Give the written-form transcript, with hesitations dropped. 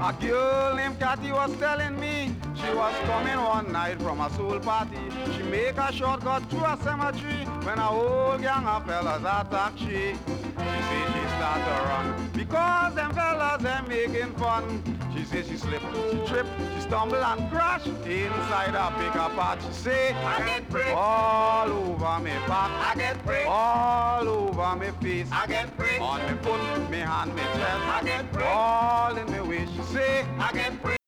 A girl named Cathy was telling me she was coming one night from a soul party. She make a shortcut through a cemetery when a whole gang of fellas attack she. She say she start to run because them fellas them making fun. She say she slipped, she tripped, she stumbled and crashed inside a pickup part. She say I get pricked all over me back, I get pricked all over me face, I get pricked on me foot, me hand, me chest, I get pricked all in me way. She say I get pricked